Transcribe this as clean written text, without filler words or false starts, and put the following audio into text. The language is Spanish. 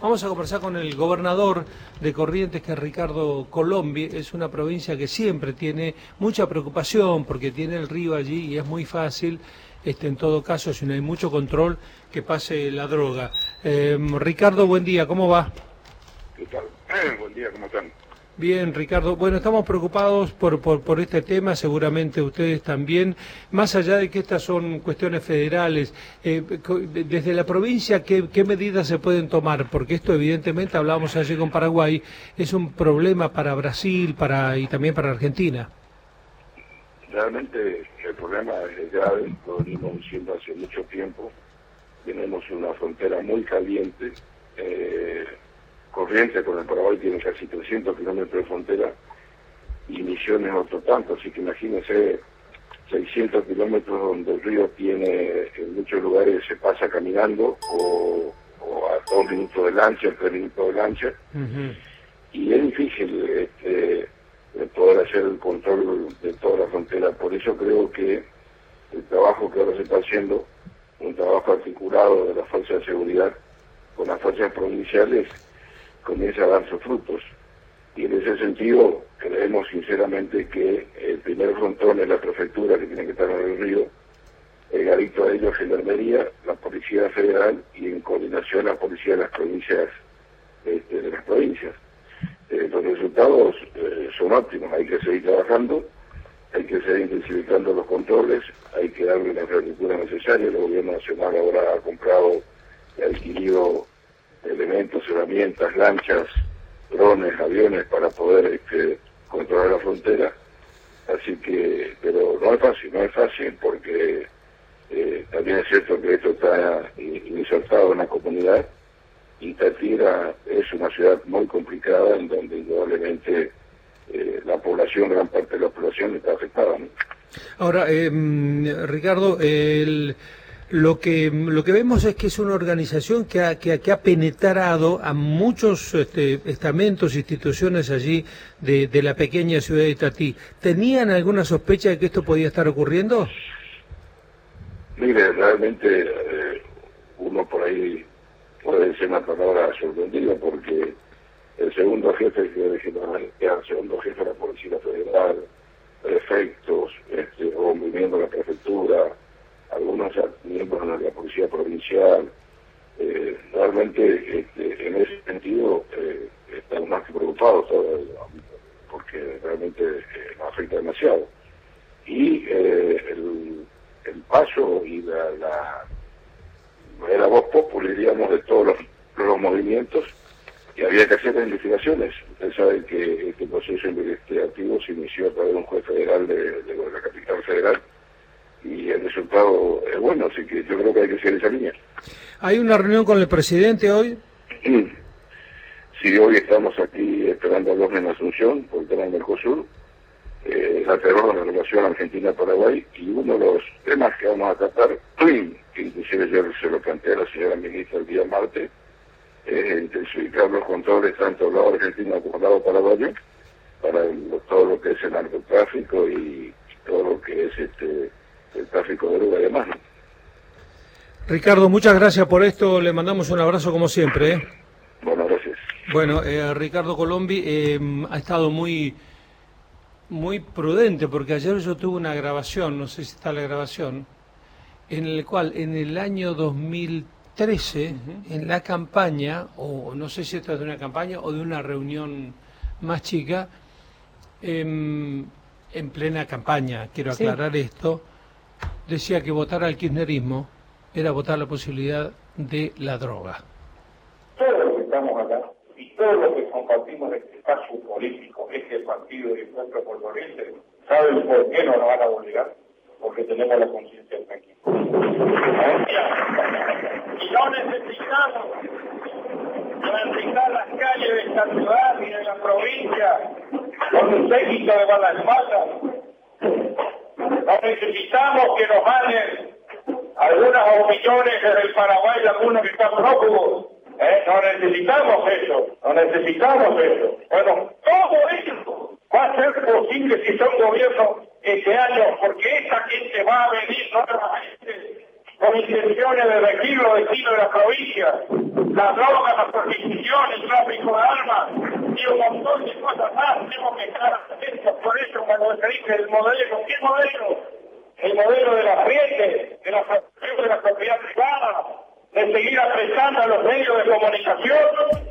Vamos a conversar con el gobernador de Corrientes, que es Ricardo Colombi. Es una provincia que siempre tiene mucha preocupación porque tiene el río allí y es muy fácil, en todo caso, si no hay mucho control, que pase la droga. Ricardo, buen día, ¿cómo va? ¿Qué tal? Buen día, ¿cómo están? Bien, Ricardo. Bueno, estamos preocupados por este tema, seguramente ustedes también. Más allá de que estas son cuestiones federales, desde la provincia, ¿qué medidas se pueden tomar? Porque esto, evidentemente, hablábamos ayer con Paraguay, es un problema para Brasil y también para Argentina. Realmente el problema es grave, lo venimos diciendo hace mucho tiempo. Tenemos una frontera muy caliente. Corrientes con el Paraguay tiene casi 300 kilómetros de frontera y Misiones otro tanto, así que imagínense 600 kilómetros donde el río tiene, en muchos lugares se pasa caminando o a 2 minutos de lancha, 3 minutos de lancha, y es difícil poder hacer el control de toda la frontera. Por eso creo que el trabajo que ahora se está haciendo, un trabajo articulado de la Fuerza de Seguridad con las fuerzas provinciales, comienza a dar sus frutos. Y en ese sentido, creemos sinceramente que el primer frontón es la prefectura, que tiene que estar en el río, pegadito a ellos Gendarmería, la Policía Federal y en coordinación la Policía de las provincias, de las provincias. Los resultados son óptimos, hay que seguir trabajando, hay que seguir intensificando los controles, hay que darle la infraestructura necesaria. El gobierno nacional ahora ha comprado y adquirido elementos, herramientas, lanchas, drones, aviones para poder controlar la frontera. Así que, pero no es fácil porque también es cierto que esto está insertado en la comunidad y Tatira es una ciudad muy complicada en donde indudablemente la población, gran parte de la población está afectada, ¿no? Ahora, Ricardo, Lo que vemos es que es una organización que ha penetrado a muchos estamentos, instituciones allí de la pequeña ciudad de Itatí. ¿Tenían alguna sospecha de que esto podía estar ocurriendo? Mire, realmente uno por ahí puede decir una palabra sorprendido porque el segundo jefe de Generalidad, el segundo jefe de la Policía Federal, prefectos, o miembros de la prefectura, algunos miembros de la Policía Provincial, realmente en ese sentido estamos más que preocupados porque realmente nos afecta demasiado. Y el paso y la voz popular, diríamos, de todos los movimientos, y había que hacer las investigaciones. Ustedes saben que este proceso investigativo se inició a través de un juez federal de la capital federal, y el resultado es bueno, así que yo creo que hay que seguir esa línea. ¿Hay una reunión con el presidente hoy? Sí, hoy estamos aquí esperando a los en Asunción por el tema del Mercosur, alrededor de la relación Argentina-Paraguay, y uno de los temas que vamos a tratar, que inclusive yo se lo planteé a la señora ministra el día martes, es intensificar los controles tanto al lado argentino como al lado paraguayo para todo lo que es el narcotráfico y todo lo que es el tráfico de droga y demás, ¿no? Ricardo, muchas gracias por esto, le mandamos un abrazo como siempre. Bueno, gracias. Bueno, Ricardo Colombi ha estado muy prudente, porque ayer yo tuve una grabación, no sé si está la grabación, en el cual en el año 2013, en la campaña, o no sé si esto es de una campaña o de una reunión más chica, en plena campaña, quiero aclarar esto, decía que votar al kirchnerismo era votar la posibilidad de la droga. Todos los que estamos acá y todos los que compartimos este espacio político, este partido de Encuentro por Corrientes, ¿saben por qué no nos van a obligar? Porque tenemos la conciencia tranquila. Y no necesitamos transitar las calles de esta ciudad y de la provincia con un séquito de guardaespaldas. No necesitamos que nos manden algunas opiniones desde el Paraguay de algunos que están prófugos. No necesitamos eso, no necesitamos eso. Bueno, todo esto va a ser posible si son gobiernos este año, porque esta gente va a venir nuevamente con intenciones de regir los destinos de la provincia. La droga, la provincia el modelo, ¿qué modelo? El modelo de la frente, de la propiedad privada, de seguir apretando a los medios de comunicación